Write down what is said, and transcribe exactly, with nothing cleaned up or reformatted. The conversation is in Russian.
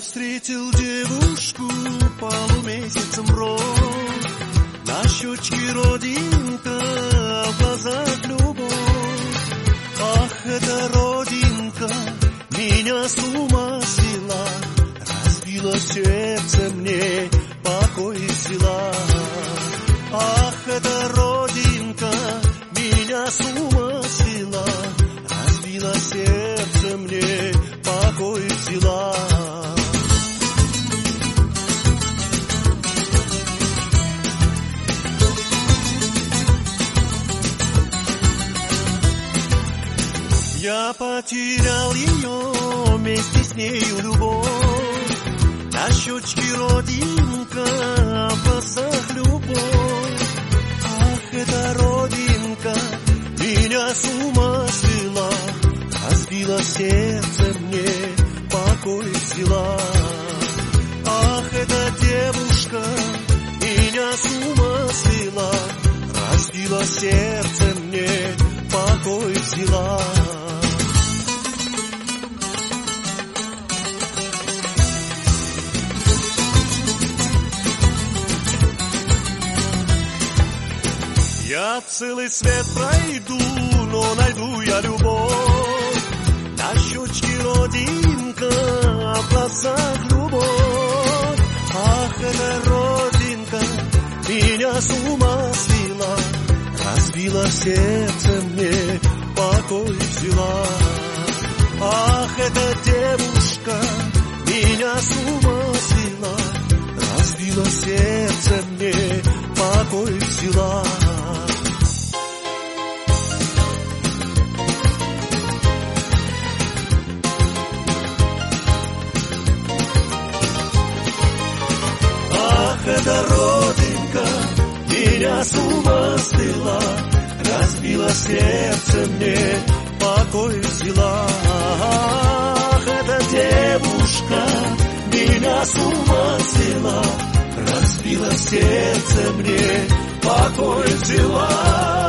встретил девушку полумесяцем рост, на щечке родинка, в глазах любовь. Ах, эта родинка меня с ума свела, разбила сердце мне, покой взяла. Ах, эта родинка меня с ума свела, разбила сердце мне, покой взяла. Я потерял ее, вместе с нею любовь, на щечке родинка, в глазах любовь. Ах, эта родинка меня с ума свела, разбила сердце мне, покой взяла. Ах, эта девушка меня с ума свела, разбила сердце мне, покой взяла. Я целый свет пройду, но найду я любовь, на щечке родинка, в глазах любовь. Ах, эта родинка меня с ума свела, разбила сердце мне, покой взяла. Ах, эта девушка меня с ума свела, разбила сердце мне, покой взяла. Эта родинка меня с ума свела, разбила сердце мне, покой взяла. Ах, эта девушка меня с ума свела, разбила сердце мне, покой взяла.